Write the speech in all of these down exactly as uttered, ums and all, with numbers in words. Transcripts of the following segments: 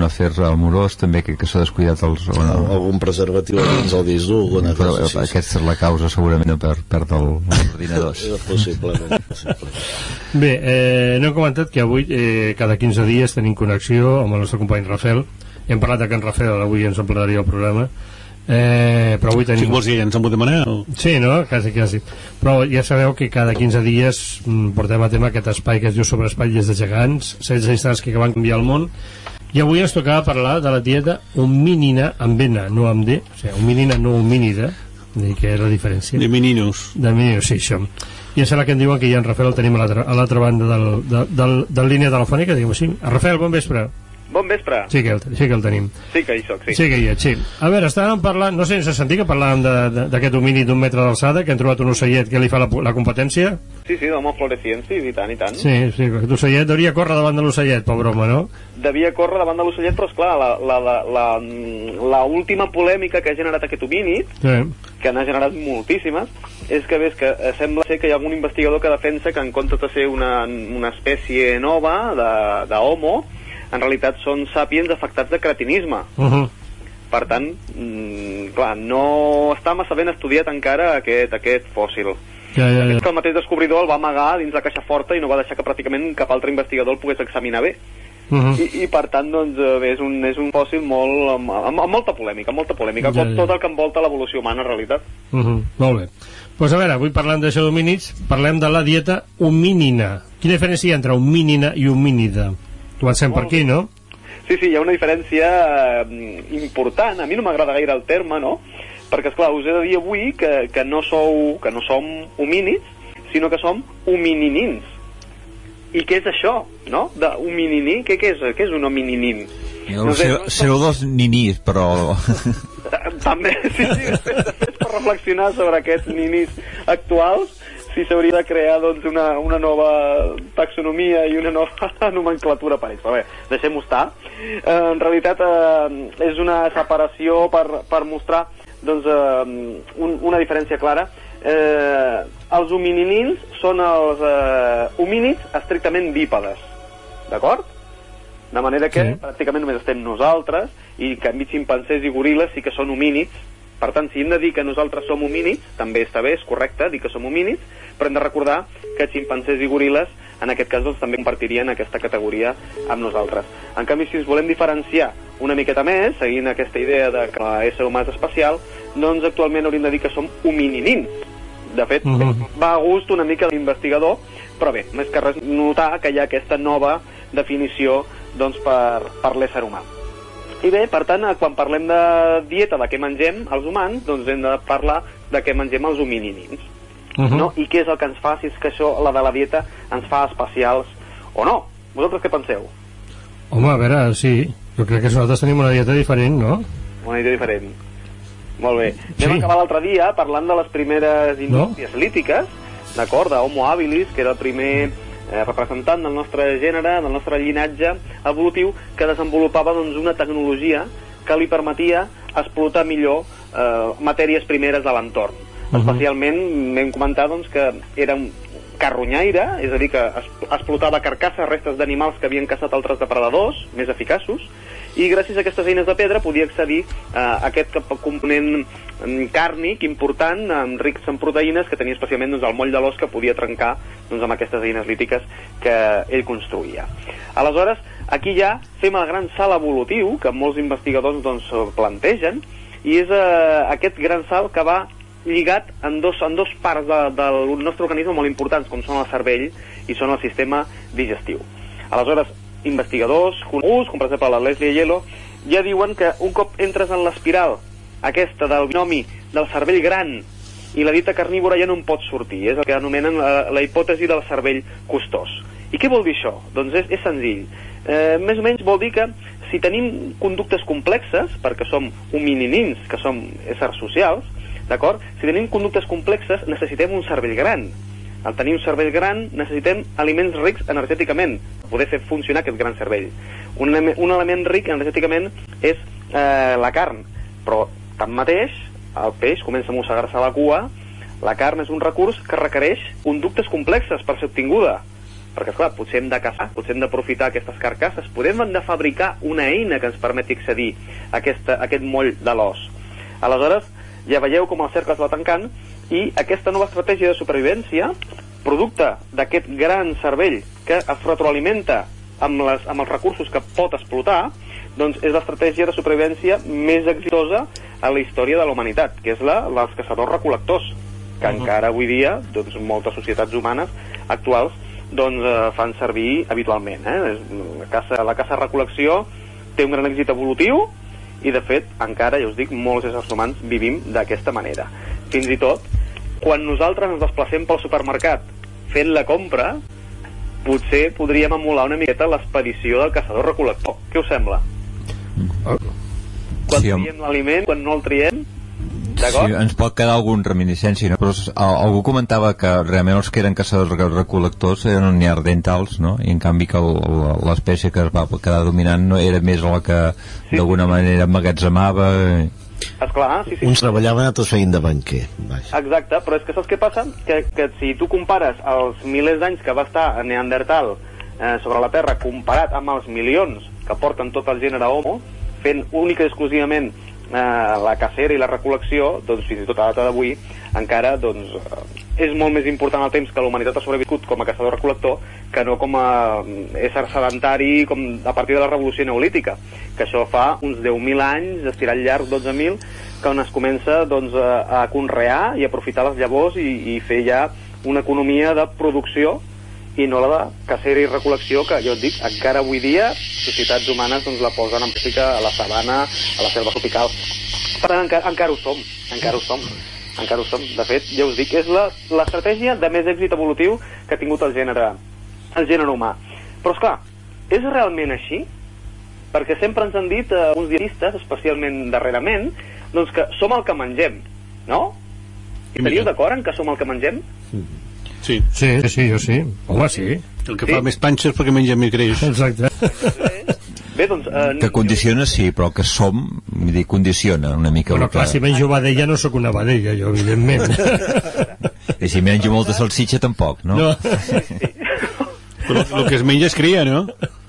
algun afer amorós també que, que s'ha descuidat els, o no, algun preservatiu dins el disc dur, alguna però, cosa, sí, aquesta és la causa segurament no per perdre el, els ordinadors. possiblement, possiblement. Bé, eh, no hem comentat que avui eh, cada quinze dies tenim connexió amb el nostre company Rafael. Hem parlat de que en Rafael avui ens emplearia el programa. Eh, però avui tenim... Si vols dir, ens en podem anar? O... Sí, no? Quasi, quasi. Però ja sabeu que cada quinze dies mm, portem a tema aquest espai que es diu Sobre espatlles de gegants, setze instants que van canviar el món, i avui ens tocava parlar de la dieta homínida amb N, no amb D, o sigui, homínida no homínida, que és la diferència. De meninos. De meninos, sí, això. I em sembla que em diuen que ja en Rafael el tenim a l'altra banda del, del, del, del línia telefònica, diguem així. Rafael, bon vespre. Bon vespre. Sí que el, sí que el tenim. Sí que hi soc, sí. Sí que hi ets, sí. A veure, estàvem parlant, no sé si s'ha sentit que parlàvem d'aquest homínid d'un metre d'alçada, que han trobat un ocellet que li fa la, la competència. Sí, sí, d'home florecient, sí, i tant, i tant. Sí, sí, aquest ocellet hauria córrer davant de l'ocellet, pobre home, no? Devia córrer davant de l'ocellet, però esclar, la, la, la, la, la última polèmica que ha generat aquest homínid, sí, que n'ha generat moltíssimes, és que ves que sembla ser que hi ha algun investigador que defensa que en comptes de ser una, una espècie nova d'homo, en realitat són sàpiens afectats de cretinisme. Uh -huh. Per tant, mm, clar, no està massa ben estudiat encara aquest, aquest fòssil. Ja, ja, ja. El mateix descobridor el va amagar dins la caixa forta i no va deixar que pràcticament cap altre investigador el pogués examinar bé. Uh -huh. I, i per tant, doncs, bé, és un, és un fòssil molt, amb, amb, amb molta polèmica, molta polèmica, ja, com ja. tot el que envolta l'evolució humana, en realitat. Uh -huh. Molt bé. Doncs pues a veure, avui parlant d'això d'homínids, parlem de la dieta homínida. Quina diferència hi ha entre homínida i homínida? Comencem per aquí, no? Sí, sí, hi ha una diferència eh, important. A mi no m'agrada gaire el terme, no? Perquè, esclar, us he de dir avui que, que, no sou, que no som homínids, sinó que som homininins. I què és això, no? De homininí, què, què, és, què és un homininín? No, no sé, sereu, sereu dos ninís, però... També, sí, sí, després, després per reflexionar sobre aquests ninís actuals, sí s'hauria de crear doncs, una, una nova taxonomia i una nova nomenclatura per ells. Però bé, deixem-ho estar. Eh, en realitat eh, és una separació per, per mostrar doncs, eh, un, una diferència clara. Eh, els homininins són els eh, homínids estrictament bípedes, d'acord? De manera que sí, pràcticament només estem nosaltres, i en canvi ximpancers i goril·les sí que són homínids. Per tant, si hem de dir que nosaltres som homínids, també està bé, és correcte dir que som homínids, però hem de recordar que ximpancers i goril·les, en aquest cas, doncs, també compartirien aquesta categoria amb nosaltres. En canvi, si ens volem diferenciar una miqueta més, seguint aquesta idea de que l'ésser humà és especial, doncs actualment hauríem de dir que som homininins. De fet, uh -huh. va a gust una mica l'investigador, però bé, més que res notar que hi ha aquesta nova definició doncs, per, per l'ésser humà. I bé, per tant, quan parlem de dieta, de què mengem els humans, doncs hem de parlar de què mengem els homininins. Uh -huh. No? I què és el que ens fa, si és que això, la de la dieta, ens fa especials o no? Vosaltres què penseu? Home, a veure, sí, jo crec que nosaltres tenim una dieta diferent, no? Una dieta diferent. Molt bé. Sí. Vam acabar l'altre dia parlant de les primeres indústries no? lítiques, d'acord, d'Homo habilis, que era el primer eh, representant del nostre gènere, del nostre llinatge evolutiu, que desenvolupava doncs, una tecnologia que li permetia explotar millor eh, matèries primeres de l'entorn. Uh -huh. Especialment vam comentar doncs, que era un carronyaire, és a dir, que es, explotava carcasses, restes d'animals que havien caçat altres depredadors més eficaços, i gràcies a aquestes eines de pedra podia accedir a aquest component càrnic important, amb rics en proteïnes, que tenia especialment doncs, el moll de l'os que podia trencar doncs, amb aquestes eines lítiques que ell construïa. Aleshores, aquí ja fem el gran salt evolutiu que molts investigadors doncs, plantegen, i és eh, aquest gran salt que va lligat en dos, en dos parts de, del nostre organisme molt importants, com són el cervell i són el sistema digestiu. Aleshores, investigadors coneguts, com per exemple la Leslie Aiello, ja diuen que un cop entres en l'espiral aquesta del binomi del cervell gran i la dieta carnívora, ja no en pots sortir. És el que anomenen la, la hipòtesi del cervell costós. I què vol dir això? Doncs és, és senzill. Eh, més o menys vol dir que si tenim conductes complexes, perquè som homininins, que som éssers socials, d'acord? Si tenim conductes complexes, necessitem un cervell gran. Al tenir un cervell gran, necessitem aliments rics energèticament, per poder fer funcionar aquest gran cervell. Un, un element ric energèticament és eh, la carn, però tanmateix, el peix comença a mossegar-se la cua, la carn és un recurs que requereix conductes complexes per ser obtinguda. perquè, esclar, potser hem de caçar, potser hem d'aprofitar aquestes carcasses, podem hem de fabricar una eina que ens permeti accedir a, aquesta, a aquest moll de l'os. Aleshores, ja veieu com el cercle es va tancant, i aquesta nova estratègia de supervivència, producte d'aquest gran cervell que es retroalimenta amb, les, amb els recursos que pot explotar, doncs és l'estratègia de supervivència més exitosa a la història de la humanitat, que és la dels caçadors-recol·lectors, que uh-huh. encara avui dia doncs, moltes societats humanes actuals doncs, eh, fan servir habitualment. Eh? La caça, la caça-recol·lecció té un gran èxit evolutiu i, de fet, encara, ja us dic, molts éssers humans vivim d'aquesta manera. Fins i tot, quan nosaltres ens desplacem pel supermercat fent la compra, potser podríem emular una miqueta l'expedició del caçador-recol·lector. Què us sembla? Quan sí, triem l'aliment, quan no el triem, d'acord? Sí, ens pot quedar algun reminiscència, no? Però algú comentava que realment els que eren caçadors-recol·lectors eren neandertals, no? I en canvi que l'espècie que es va quedar dominant no era més la que sí, d'alguna sí. manera emmagatzemava. Esclar, sí, sí. Uns treballaven, altres feien de banquer. Exacte, però és que saps què passa? Que, que si tu compares els milers d'anys que va estar Neandertal eh, sobre la Terra comparat amb els milions que porten tot el gènere Homo, fent única i exclusivament eh, la cacera i la recol·lecció, doncs fins i tot a la data d'avui encara doncs, eh, és molt més important el temps que la humanitat ha sobreviscut com a caçador-recol·lector que no com a ésser sedentari com a partir de la revolució neolítica, que això fa uns deu mil anys, estirat llarg dotze mil, que on es comença doncs, a, a conrear i aprofitar les llavors i, i fer ja una economia de producció i no la de cacera i recol·lecció, que jo et dic, encara avui dia societats humanes doncs, la posen en pràctica a la sabana, a la selva tropical. Per tant, encara, encara ho som, encara ho som, encara ho som. De fet, ja us dic, és la, l'estratègia de més èxit evolutiu que ha tingut el gènere, el gènere humà. Però, esclar, és realment així? Perquè sempre ens han dit eh, uns dietistes, especialment darrerament, doncs que som el que mengem, no? Estaríeu d'acord en que som el que mengem? Mm-hmm. Sí. Sí, sí, jo sí. Home, sí. El que sí? fa més panxes perquè menja més greix. Exacte. Bé, doncs... Eh, que condiciona, sí, però que som, vull dir, condiciona una mica. Però clar, si menjo vedella no sóc una vedella, jo, evidentment. I si menjo molta salsitxa, tampoc, no? No. Sí, sí. Però el que es menja es cria, no?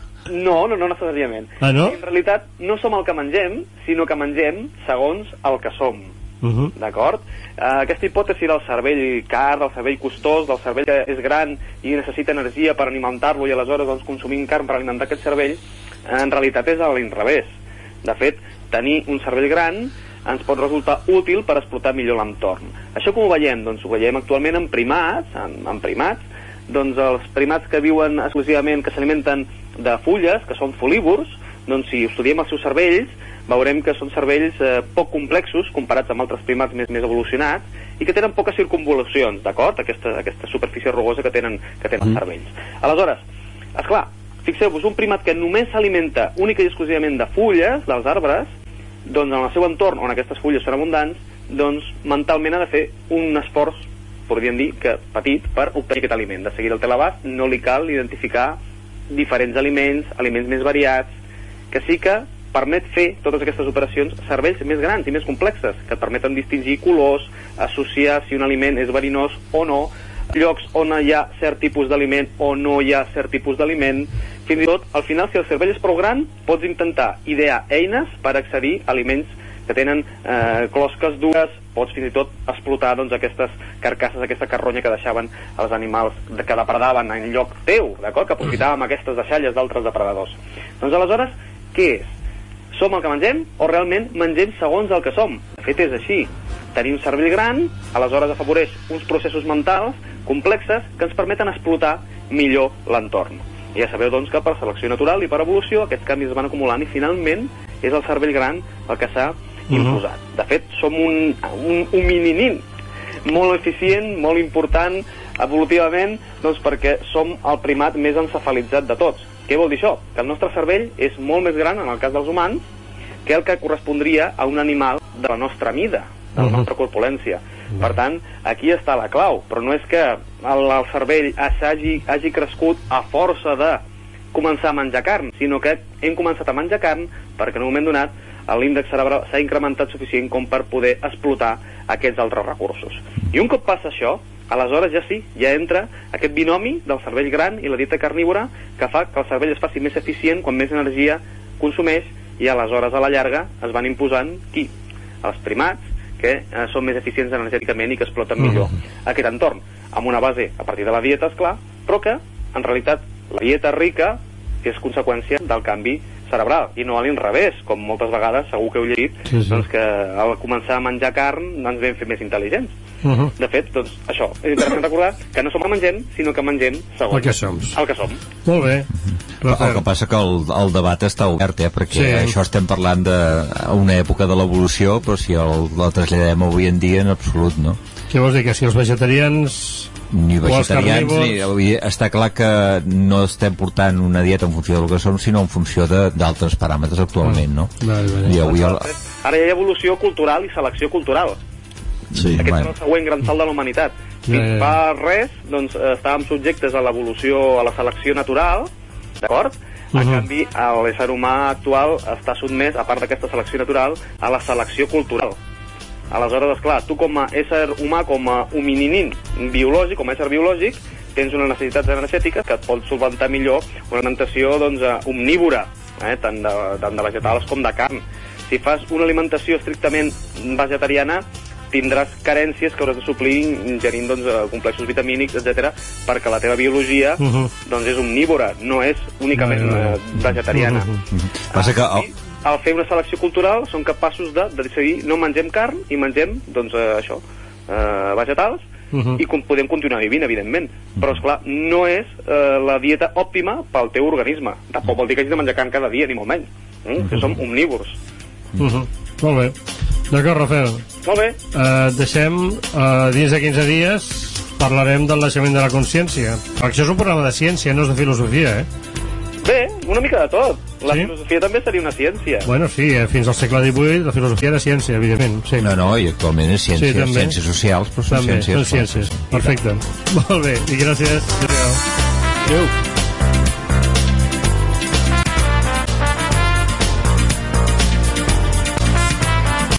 No, no, no necessàriament. Ah, no? En realitat, no som el que mengem, sinó que mengem segons el que som. Uh-huh. D'acord? Uh, aquesta hipòtesi del cervell car, del cervell costós, del cervell que és gran i necessita energia per alimentar-lo i aleshores doncs, consumim carn per alimentar aquest cervell, uh, en realitat és a l'inrevés. De fet, tenir un cervell gran ens pot resultar útil per explotar millor l'entorn. Això com ho veiem? Doncs ho veiem actualment en primats, en, en primats, doncs els primats que viuen exclusivament, que s'alimenten de fulles, que són folívors, doncs si estudiem els seus cervells, veurem que són cervells eh, poc complexos comparats amb altres primats més, més evolucionats i que tenen poques circunvolucions, d'acord? Aquesta, aquesta superfície rugosa que tenen, que tenen els cervells. Aleshores, esclar, fixeu-vos, un primat que només s'alimenta única i exclusivament de fulles dels arbres, doncs en el seu entorn, on aquestes fulles són abundants, doncs mentalment ha de fer un esforç, podríem dir, que petit, per obtenir aquest aliment. De seguir el té a l'abast, no li cal identificar diferents aliments, aliments més variats, que sí que permet fer totes aquestes operacions cervells més grans i més complexes, que et permeten distingir colors, associar si un aliment és verinós o no, llocs on hi ha cert tipus d'aliment o no hi ha cert tipus d'aliment. Fins i tot, al final, si el cervell és prou gran, pots intentar idear eines per accedir a aliments que tenen eh, closques dures, pots fins i tot explotar doncs, aquestes carcasses, aquesta carronya que deixaven els animals que depredaven en lloc teu, d'acord? Que aprofitàvem aquestes deixalles d'altres depredadors. Doncs aleshores, què és? Som el que mengem o realment mengem segons el que som? De fet, és així. Tenir un cervell gran, aleshores afavoreix uns processos mentals complexes que ens permeten explotar millor l'entorn. I ja sabeu, doncs, que per selecció natural i per evolució aquests canvis es van acumulant i finalment és el cervell gran el que s'ha imposat. De fet, som un, un, un mininin molt eficient, molt important evolutivament, doncs perquè som el primat més encefalitzat de tots. Què vol dir això? Que el nostre cervell és molt més gran, en el cas dels humans, que el que correspondria a un animal de la nostra mida, de la nostra corpulència. Per tant, aquí està la clau, però no és que el, el cervell hagi, hagi crescut a força de començar a menjar carn, sinó que hem començat a menjar carn perquè en un moment donat l'índex cerebral s'ha incrementat suficient com per poder explotar aquests altres recursos. I un cop passa això, aleshores ja sí, ja entra aquest binomi del cervell gran i la dieta carnívora que fa que el cervell es faci més eficient quan més energia consumeix, i aleshores a la llarga es van imposant qui? Els primats, que eh, són més eficients energèticament i que exploten millor uh-huh. aquest entorn, amb una base a partir de la dieta, esclar, però que en realitat la dieta rica és conseqüència del canvi cerebral i no a l'inrevés, com moltes vegades segur que heu llegit, sí, sí. doncs que al començar a menjar carn ens vam fer més intel·ligents. Uh-huh. De fet, doncs això, és interessant recordar que no som el mengem, sinó que mengem segons el que som. El que som. Molt bé. Uh-huh. El que passa que el, el debat està obert, eh? Perquè sí. això estem parlant d'una època de l'evolució, però si el, la traslladem avui en dia en absolut, no? Què vols dir? Que si els vegetarians ni vegetarians ni, està clar que no estem portant una dieta en funció del que som, sinó en funció d'altres paràmetres actualment, no? Vale, vale. I avui el... Ara hi ha evolució cultural i selecció cultural. Sí, aquest bueno. és el següent gran salt de la humanitat. Fins ja, ja. fa res, doncs, estàvem subjectes a l'evolució, a la selecció natural, d'acord? A uh-huh. canvi, l'ésser humà actual està sotmès, a part d'aquesta selecció natural, a la selecció cultural. Aleshores, esclar, tu com a ésser humà, com a hominin biològic, com a ésser biològic, tens unes necessitats energètiques que et pot solventar millor una alimentació doncs, omnívora, eh, tant, de, tant de vegetals com de carn. Si fas una alimentació estrictament vegetariana, tindràs carències que hauràs de suplir ingerint doncs, complexos vitamínics, etcètera, perquè la teva biologia uh-huh. doncs, és omnívora, no és únicament uh, vegetariana. Uh-huh. Uh-huh. Passa que... Ah, al fer una selecció cultural són capaços de, de decidir no mengem carn i mengem doncs, eh, això, eh, vegetals uh-huh. i com podem continuar vivint, evidentment, però esclar, no és eh, la dieta òptima pel teu organisme. Tampoc vol dir que hagis de menjar carn cada dia, ni molt menys, mm? uh-huh. que som omnívors. Uh-huh. Molt bé, d'acord, Rafael. Molt bé. Uh, deixem uh, dins de quinze dies parlarem del naixement de la consciència. Això és un programa de ciència, no és de filosofia, eh? Bé, una mica de tot. La sí? filosofia també seria una ciència. Bueno, sí, eh, fins al segle divuit la filosofia era ciència, evidentment. Sí. No, no, i actualment és ciència, sí, ciències socials, però són també, ciències. Són ciències, perfecte. Molt bé, i gràcies. Adéu. Adéu.